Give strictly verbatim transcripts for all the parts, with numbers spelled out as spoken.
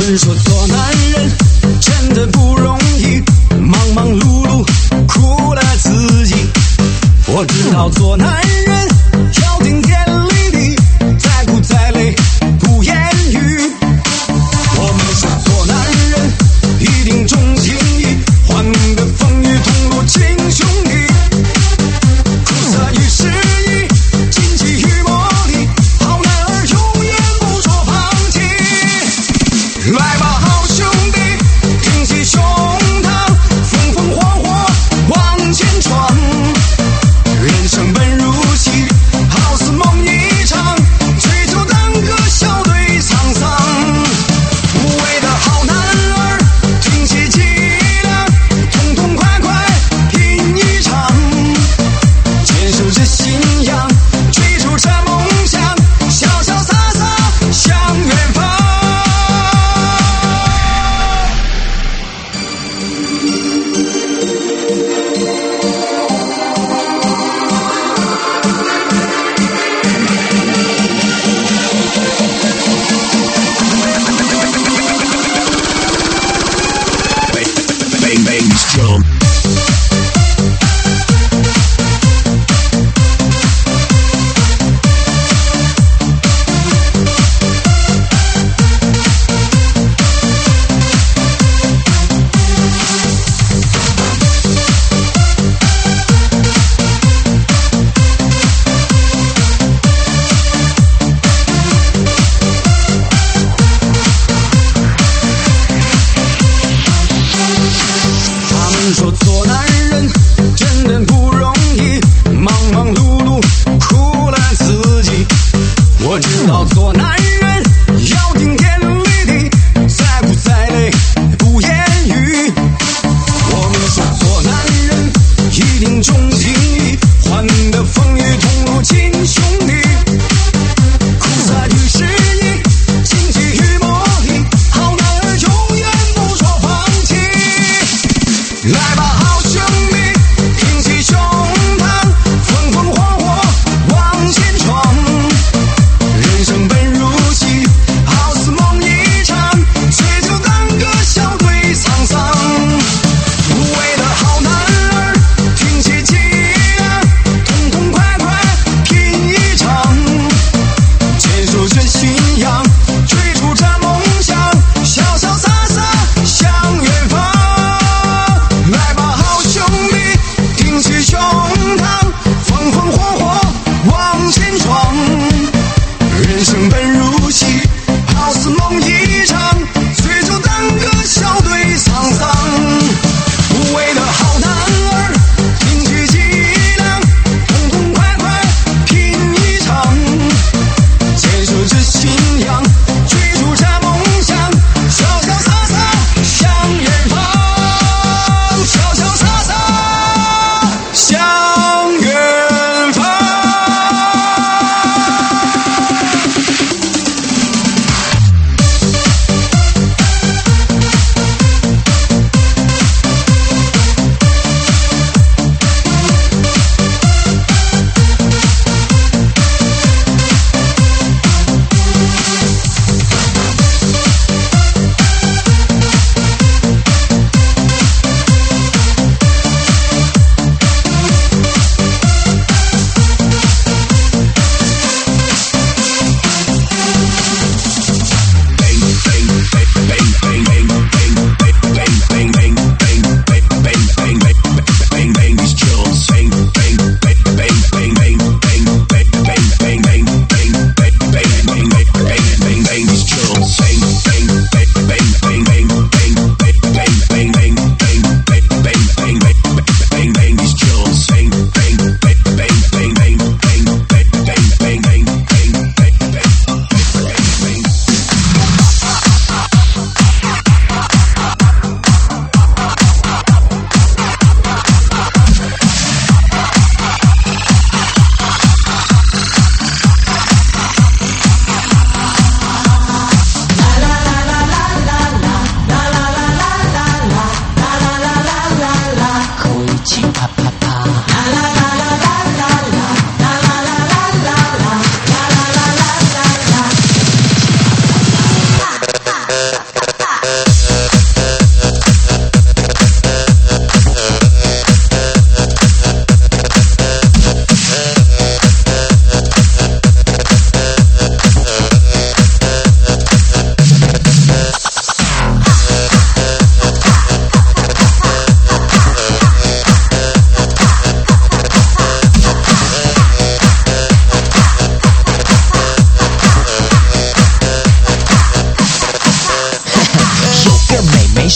们说做男人真的不容易，忙忙碌碌苦了自己。我知道做男人要顶天立地，再苦再累不言语。我们说做男人一定重情义，换得风雨同路亲兄弟。苦涩与失意，荆棘与磨砺，好男儿永远不说放弃。来吧好兄弟，挺起胸膛，风风火火往前闯。人生本如戏，好似梦一场，追求当个小队沧桑。无畏的好男儿，挺起脊梁，痛痛快快拼一场。坚守着信仰，追逐着梦想，潇潇洒洒向远方。 Bang bang jump. 说做男人真的不容易，忙忙碌碌苦了自己。我知道做男人要顶天立地，再苦再累不言语。我们说做男人一定重情义，换得风雨同路亲兄弟。苦涩与失意，荆棘与磨砺，好男儿永远不说放弃。来吧好兄弟，挺起胸膛，风风火火往前闯。人生本如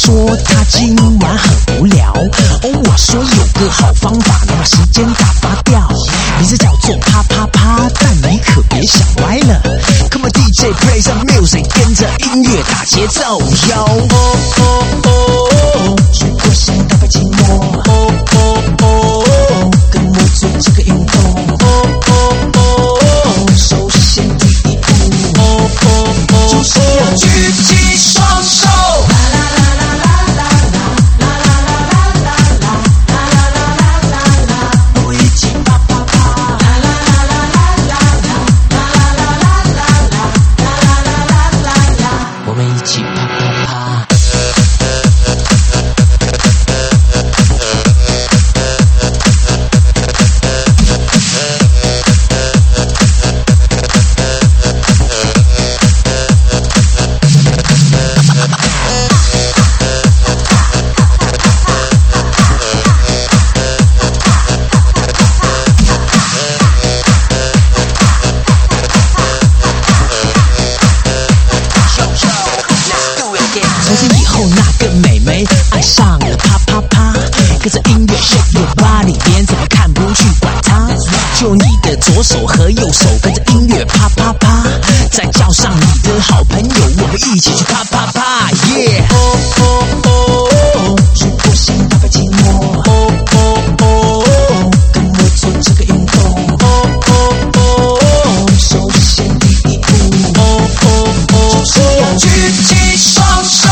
说他今晚很无聊，哦，我说有个好方法能把时间打发掉，名字叫做啪啪啪，但你可别想歪了。Come on D J play some music， 跟着音乐打节奏哟。哦哦哦，水果香咖啡寂寞。哦哦哦，跟我做这个运动。哦哦哦，首先第一步，哦哦哦，就是要举起双手。从今以后，那个美眉爱上了啪啪啪，跟着音乐 shake your body， 别人怎么看不去管它。就你的左手和右手跟着音乐啪啪啪，再叫上你的好朋友，我们一起去啪啪啪 ，yeah！ 哦哦哦，水果香咖啡寂寞。哦哦哦，跟我做这个运动。哦哦哦，首先第一步，哦哦哦，就是要举起双手。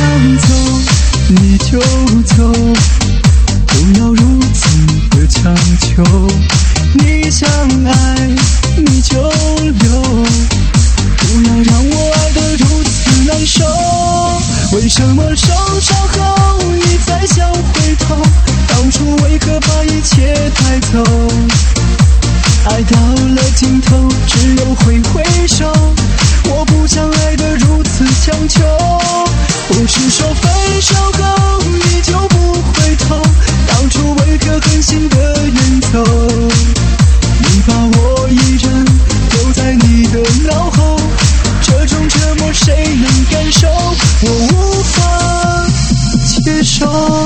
想走你就走，不要如此的强求。你想爱你就留，不要让我爱得如此难受。为什么受伤后你才想回头？当初为何把一切带走？爱到了尽头，只有挥挥手。我不想爱得如此强求。不是说分手后你就不回头，当初为何狠心的远走？你把我一人留在你的脑后，这种折磨谁能感受？我无法接受。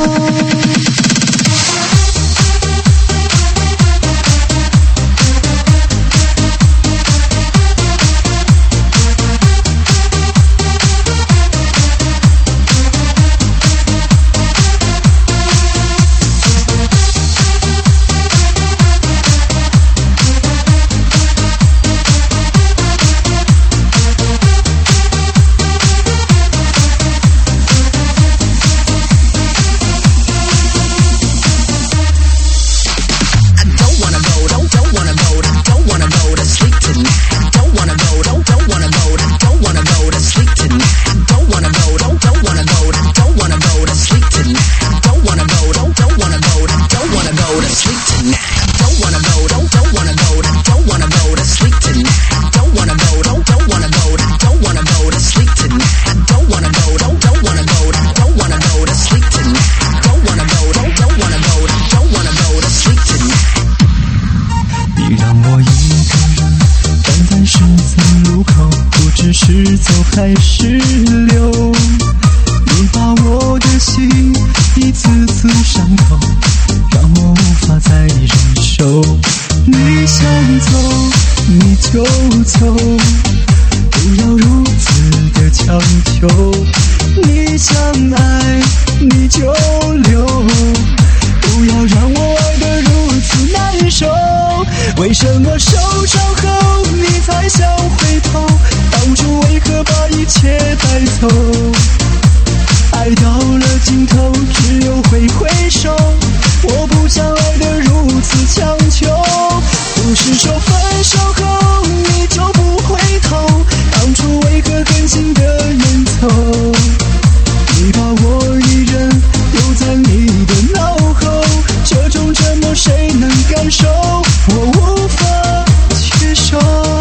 是走还是留？你把我的心一次次伤透，让我无法再忍受。你想走你就走，不要如此的强求。你想爱你就留，不要让我爱得如此难受。为什么受伤后你才想回头？当初为何把一切带走？爱到了尽头，只有挥挥手。我不想爱得如此强求。不是说分手后你就不回头，当初为何狠心的远走？你把我一人留在你的脑后，这种折磨谁能感受？我无法接受。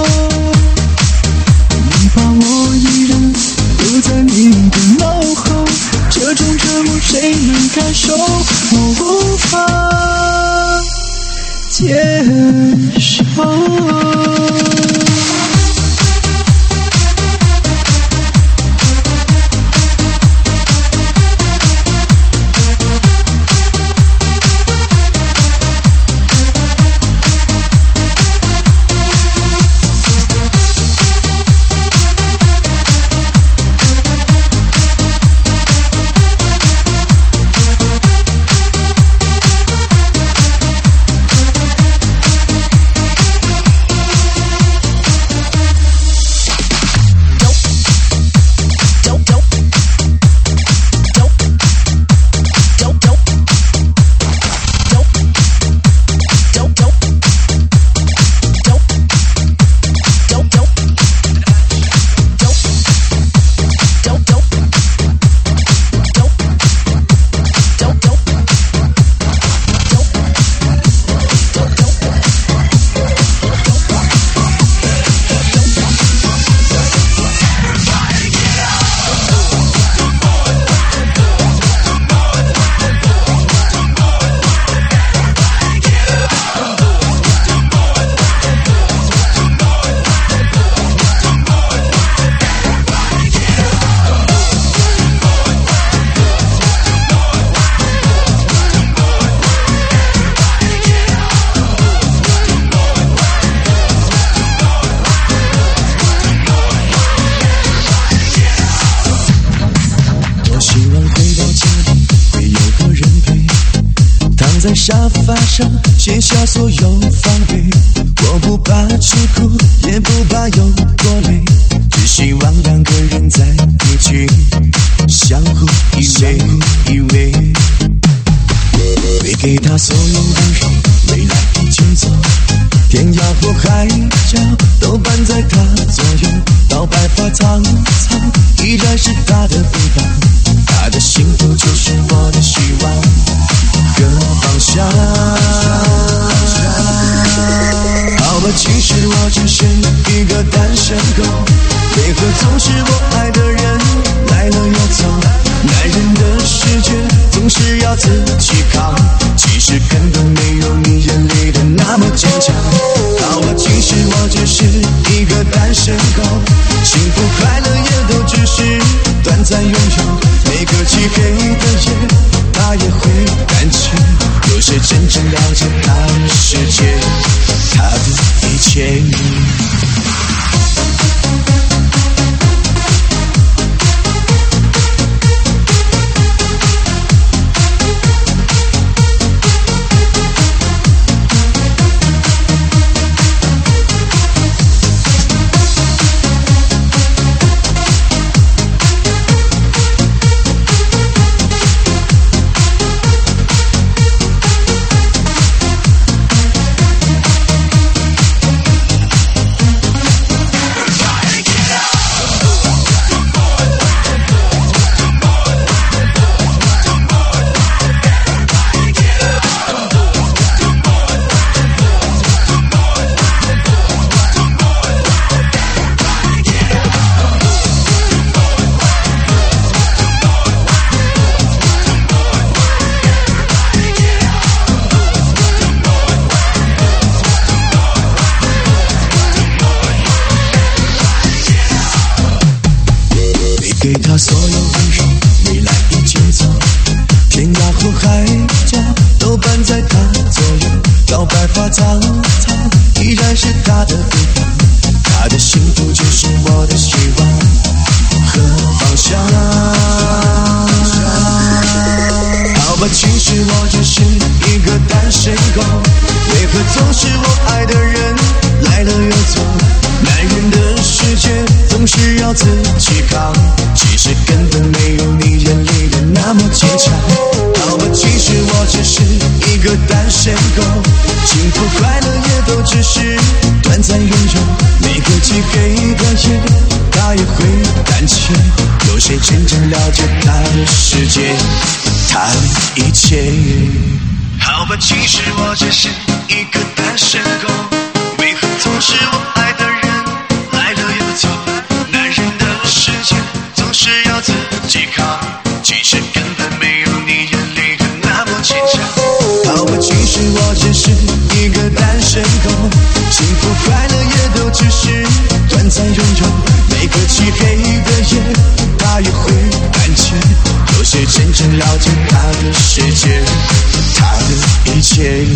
你把我一人留在你的脑后，这种折磨谁能感受？我无法接受。沙发上卸下所有防备，我不怕吃苦，也不怕有多累，只希望两个人在一起。 相互依偎，依偎。会给他所有温柔，未来的节奏，天涯或海角都伴在他左右，到白发苍苍依然是他的背包，他的幸福就是我的希望和方向。好吧，其实我只是一个单身狗，为何总是我爱的人来了又走？男人的世界总是要自己扛，其实根本没有你眼里的那么坚强。好吧，其实我只是一个单身狗，幸福快乐也都只是短暂拥有，每个漆黑的夜他也会感觉，有谁真正了解他的世界，他的一切。给他所有温柔，未来的节奏，天涯或海角都伴在他左右，到白发苍苍依然是他的背包，他的幸福就是我的希望和方向。好吧，其实我只是一个单身狗，为何总是我爱的人来了又走？男人的世界总是要自己扛，其实根本没有你眼里的那么坚强。好吧，其实我只是一个单身狗，幸福快乐也都只是短暂拥有，每个漆黑的夜他也会胆怯，有谁真正了解他的世界，他的一切。好吧，其实我只是一个单身狗，为何总是我爱的人来了又走？男人的世界总是要自己扛，其实根本没有你眼里的那么坚强。好吧，其实我只是一个单身狗，幸福快乐也都只是短暂拥有，每个漆黑的夜他也会胆怯，有谁真正了解他的世界，他的一切。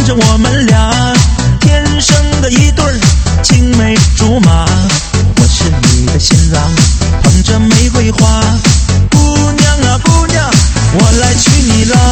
着我们俩天生的一对儿青梅竹马。我是你的新郎，捧着玫瑰花，姑娘啊姑娘，我来娶你啦。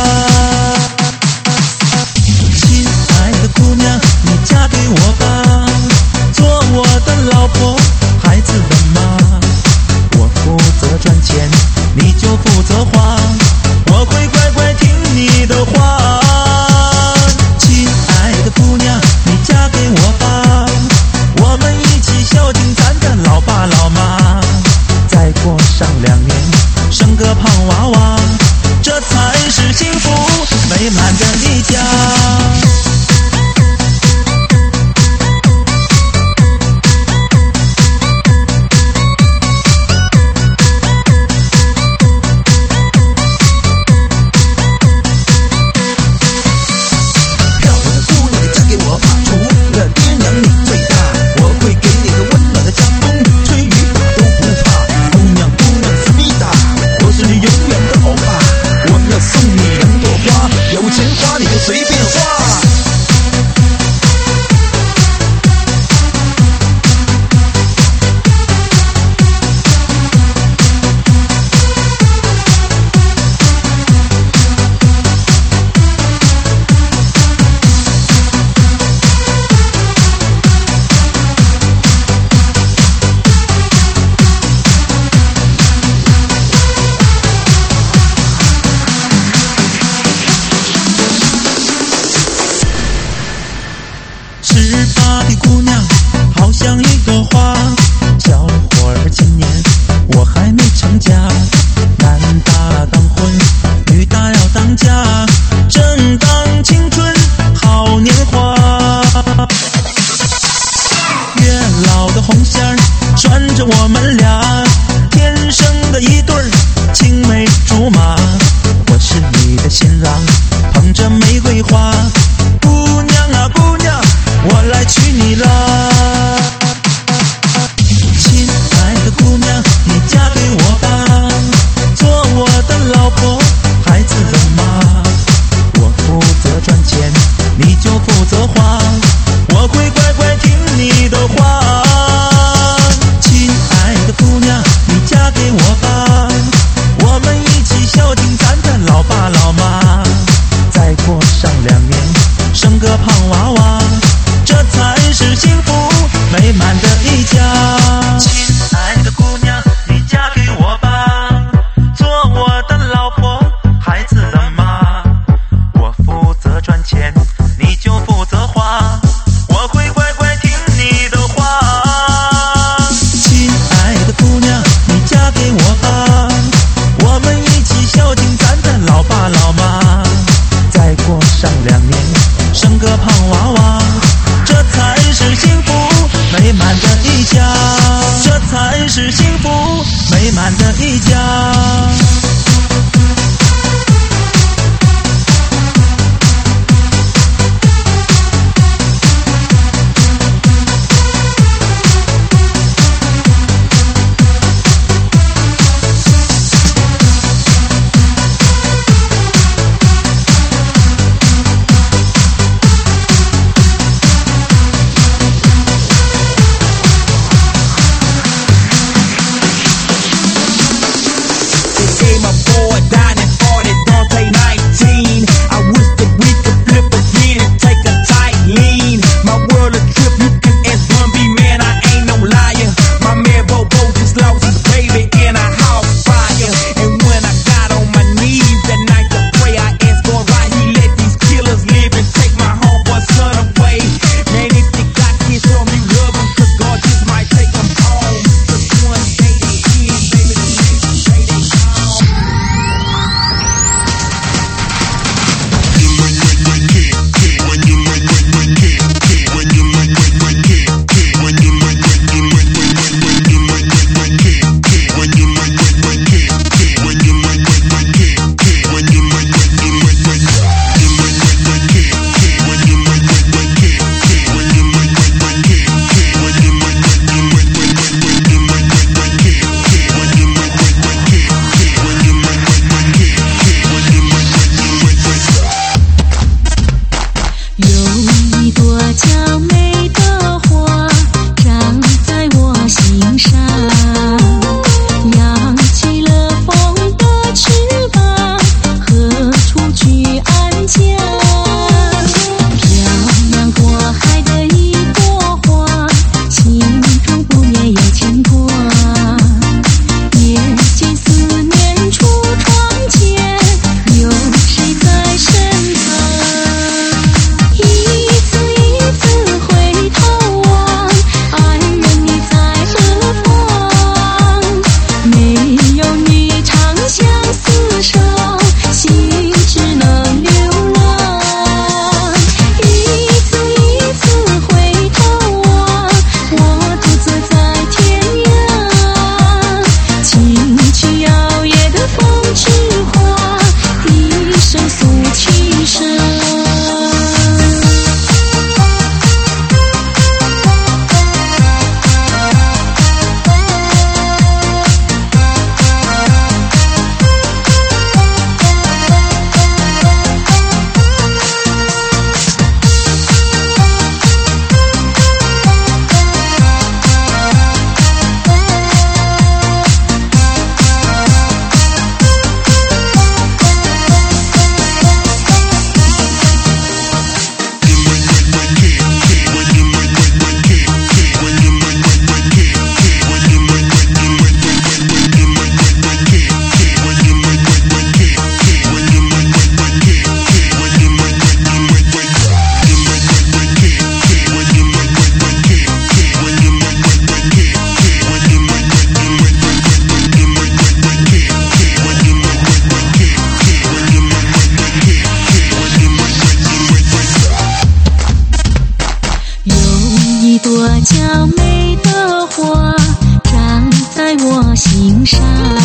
亲爱的姑娘，你嫁给我吧，做我的老婆，孩子的妈。我负责赚钱，你就负责花，我会乖乖听你的话。亲爱的姑娘，你嫁给我吧，我们一起孝敬咱的老爸老妈，再过上两年生个胖娃娃，这才是幸福美满的一家。 朵娇美的花长在我心上，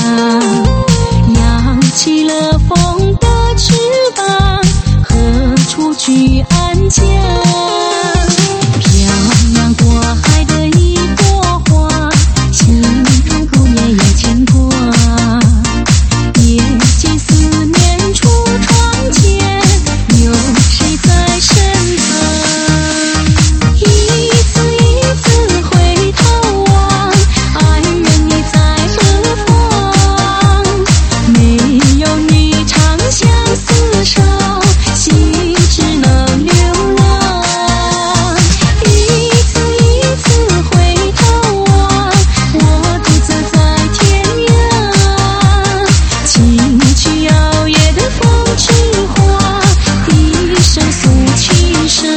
扬起了风的翅膀，何处去安家？漂洋过海的一朵花，心中不免有牵挂。夜间思念出窗前，有谁在身旁？一次一次回头望，爱人你在何方？没有你长相厮守，心只能流浪。一次一次回头望，我独自在天涯。情曲摇曳的风之花，低声诉情声。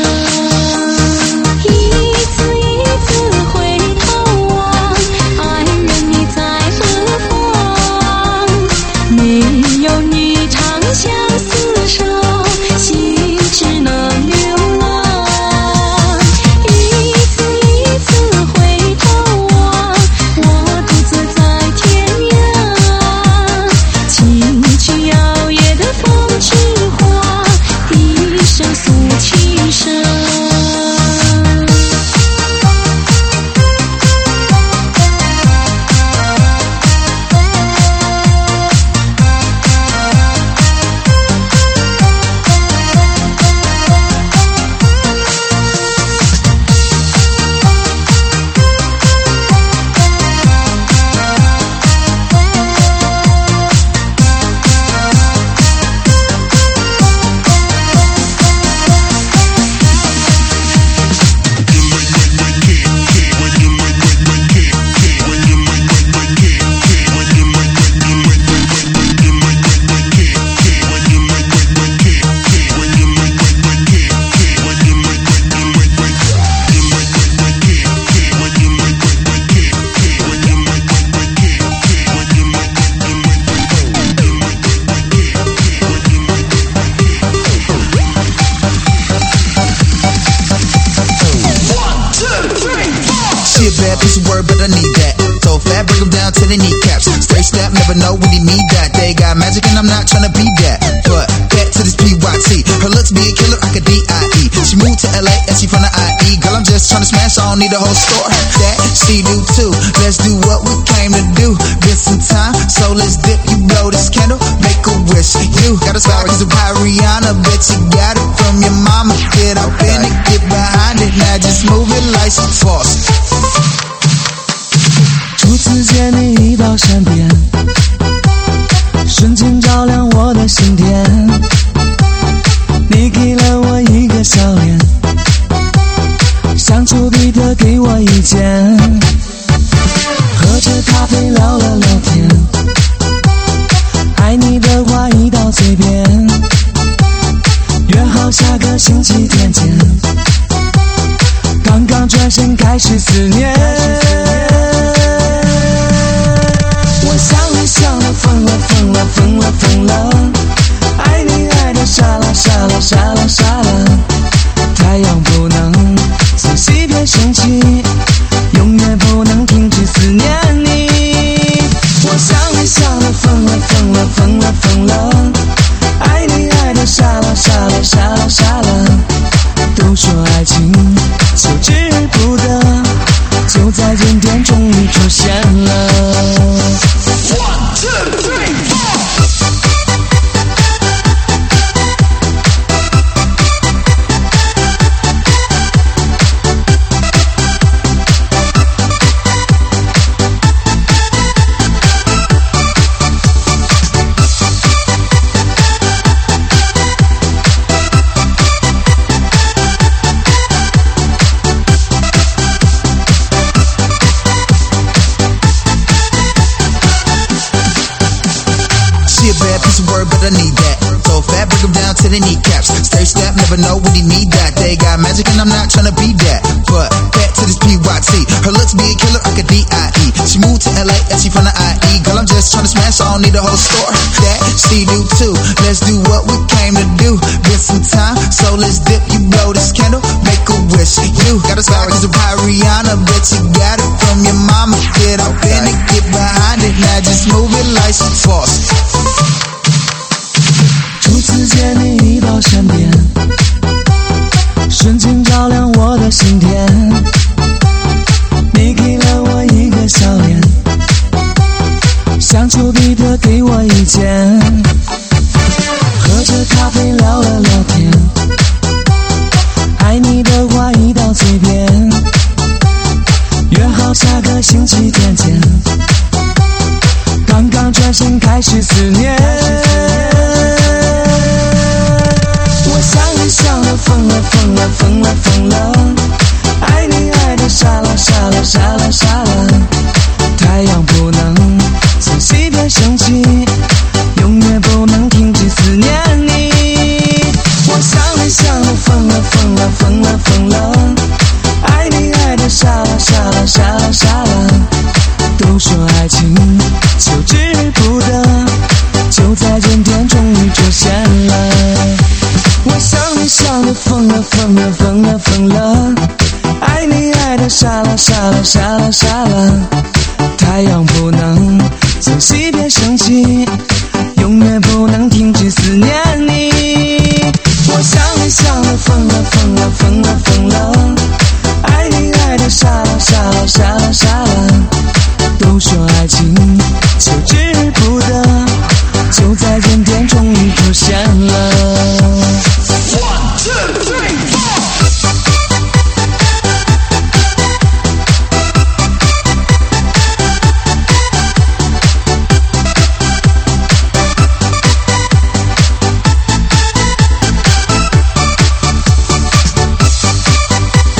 一次一次回头望，爱人你在何方？没有你长相厮守，心只能流浪。一次一次回头望，我独自在天涯。情曲摇曳的风之花，低声诉情声。 She a bad piece of word, but I need that. So fat, break them down to the kneecaps. Straight step, never know when you need that. They got magic and I'm not tryna be that. But back to this P Y T. Her looks be a killer, I could D I E. She moved to L A and she from the I E. Girl, I'm just tryna smash, I don't need a whole store. That she do too. Let's do what we came to do. Get some time, so let's dip. You blow this candle, make a wish. You got a star, cause of Rihanna. Bet you got it from your mama. Get up in it, get behind it. Now just move it like some force. 初次见你已到身边，瞬间照亮我的心田。你给了我一个笑脸，相处彼得给我意见。喝着咖啡聊了聊天，爱你的话已到嘴边。约好下个星期天见，刚刚转身开始思念。我想你想得疯了疯了疯了疯了，爱你爱得傻了傻了傻了傻了。太阳不能从西边升起，永远不能停止思念你。我想你想得疯了疯了疯了疯了，爱你爱得傻了傻了傻了傻了。都说爱情求之不得，就在今天终于出现了。One, two, three, four. She a bad piece of word, but I need that. So fat, break them down to the kneecaps. Straight step, never know when you need that. They got magic and I'm not tryna be that. But back to this P Y T. Her looks be a killer, I could D I E. She moved to L A and she from the I E. Girl, I'm just tryna smash, I don't need a whole store. That she do too. Let's do what we came to do. Get some time, so let's dip. You blow this candle, make a wish. You got a star, cause of Rihanna. 的心田，你给了我一个笑脸，像丘比特给我意见，喝着咖啡聊了聊天，爱你的话一到嘴边，约好下个星期天见，刚刚转身开始思念，我想你想了疯了疯了疯了疯了，爱你爱的傻了傻了傻了傻了，太阳不能从西边升起，永远不能停止思念你，我想你想了疯了疯了疯了疯了，爱你爱的傻了傻了傻了傻了，都说爱情求之不得，就在今天终于出现了，我想你想的疯了疯了疯了疯了，爱你爱的傻了傻了傻了傻了，太阳不能从西边升起，永远不能停止思念你，我想你想的疯了疯了疯了疯了，爱你爱的傻了傻了傻了傻了，都说爱情求之不得，就在今天终于出现了。 One, two, three, four. 我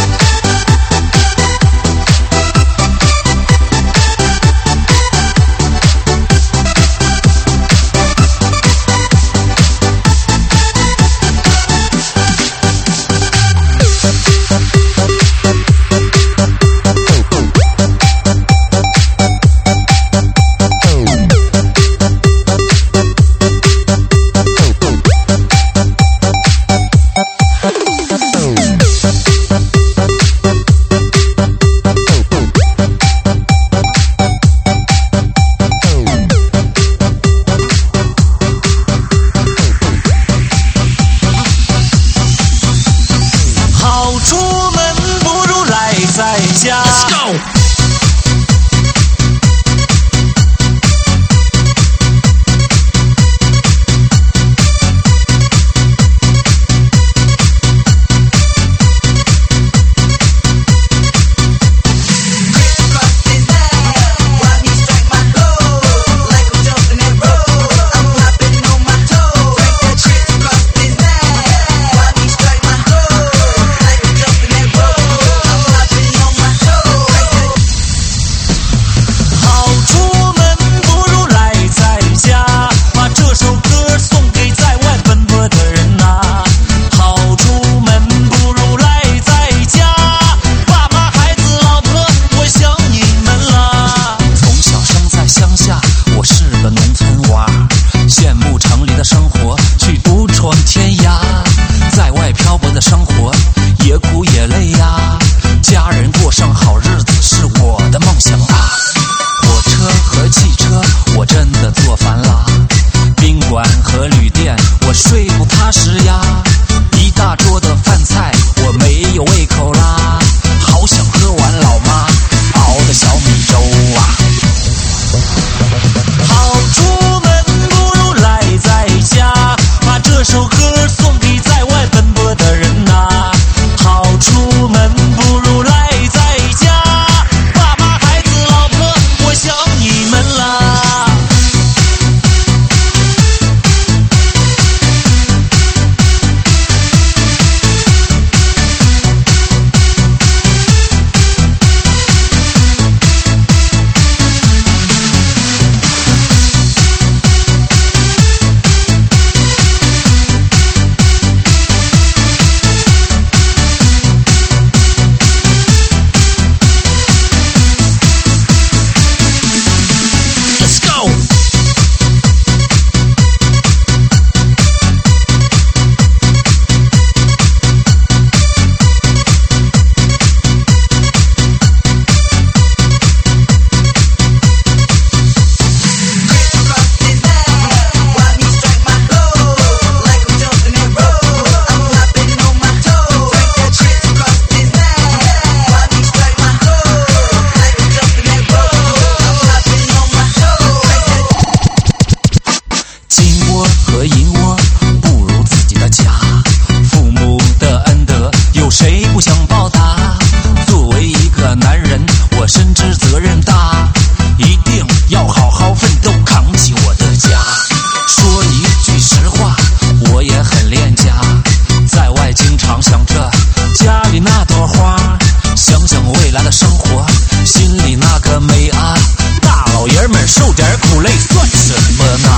未来的生活，心里那个美啊，大老爷们受点苦累算什么呢？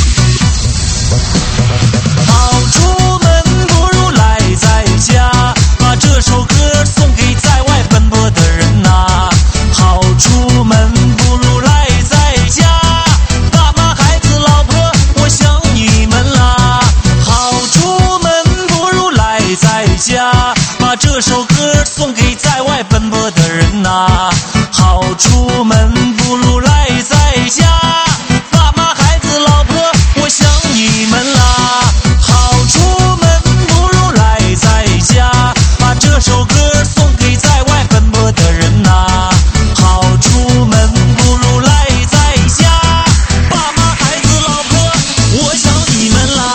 好出门不如赖在家，把这首歌送给在外奔波的人呐。好出门不如赖在家，爸妈孩子老婆我想你们啦。好出门不如赖在家，把这首歌送给在外奔波的人呐。好出门不如赖在家，爸妈孩子老婆我想你们啦。好出门不如赖在家，把这首歌送给在外奔波的人呐。好出门不如赖在家，爸妈孩子老婆我想你们啦。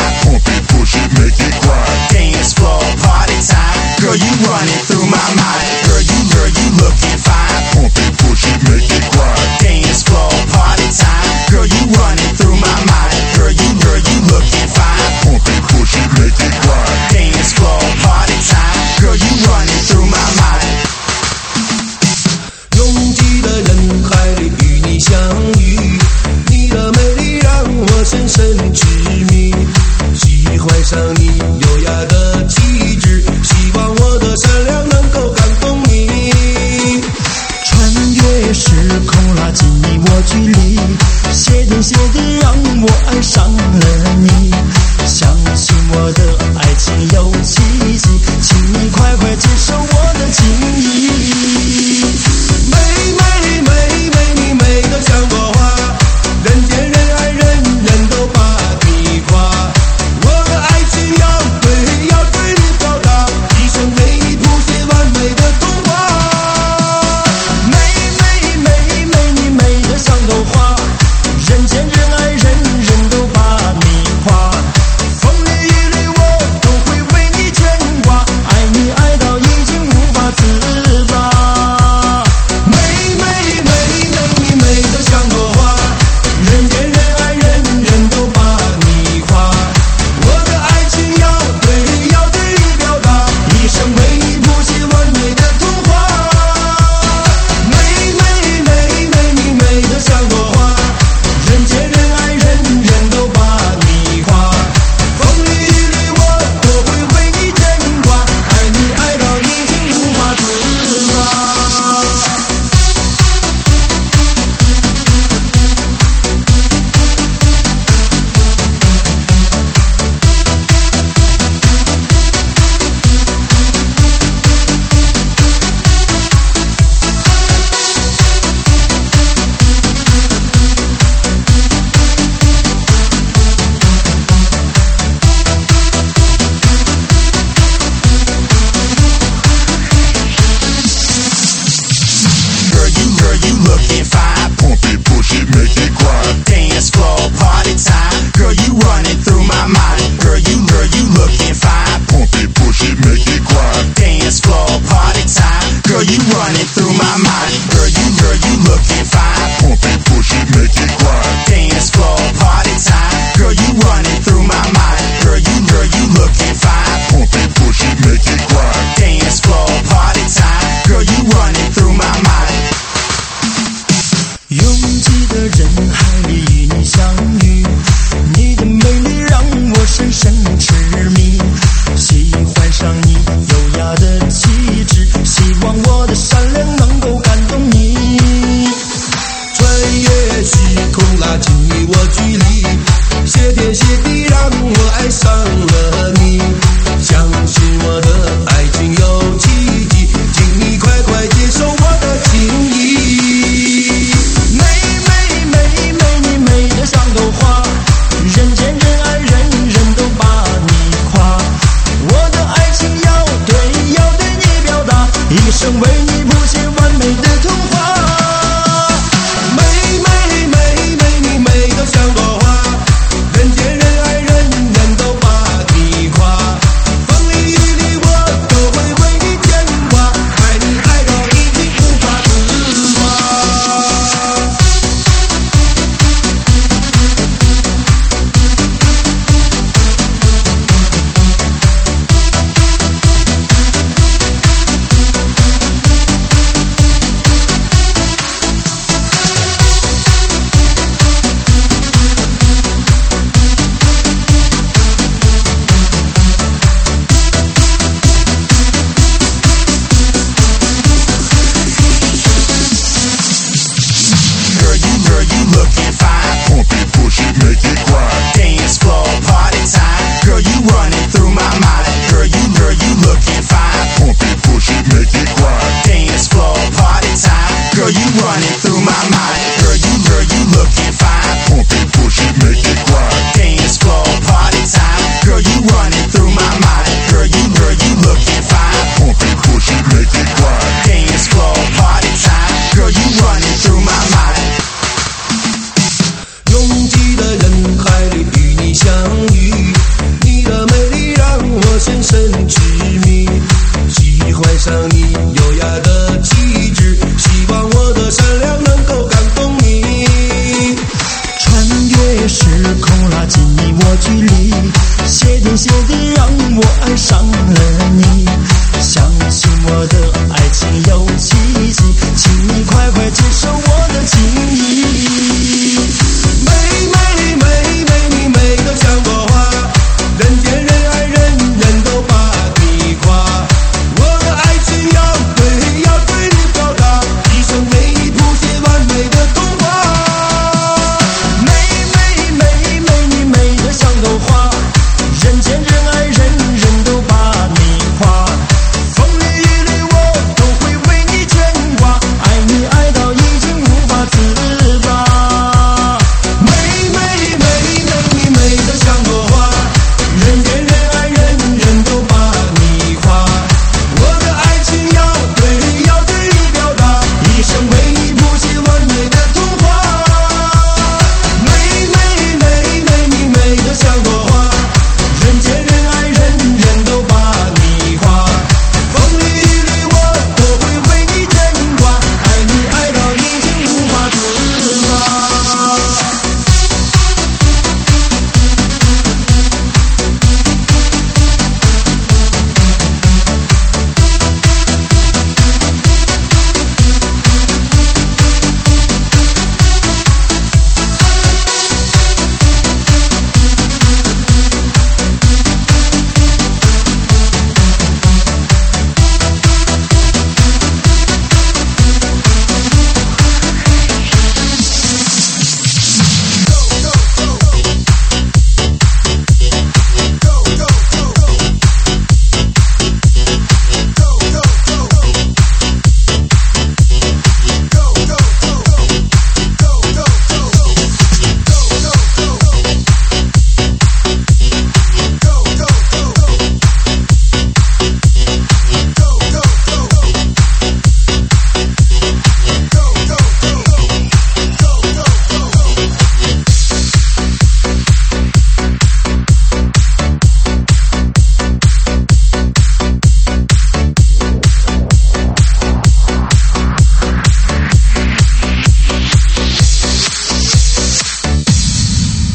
Girl, you running through my mind.